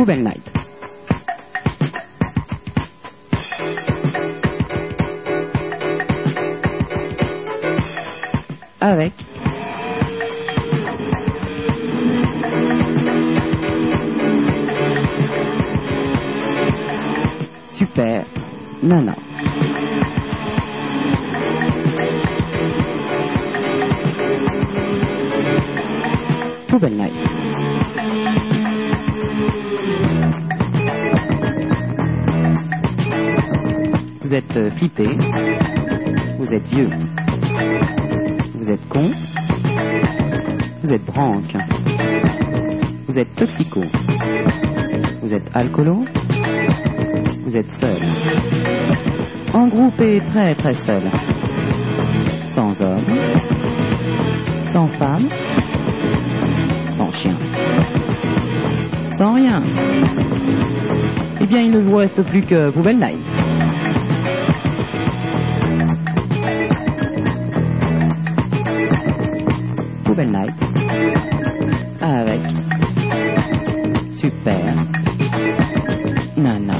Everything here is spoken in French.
Poubelle Night. Avec Super Nana. Poubelle Night. Vous êtes flippé, vous êtes vieux, vous êtes con, vous êtes branque, vous êtes toxico, vous êtes alcoolo, vous êtes seul, en groupe et très très seul, sans homme, sans femme, sans chien, sans rien. Eh bien, il ne vous reste plus que Poubelle Night. Poubelle Night avec Super Nana.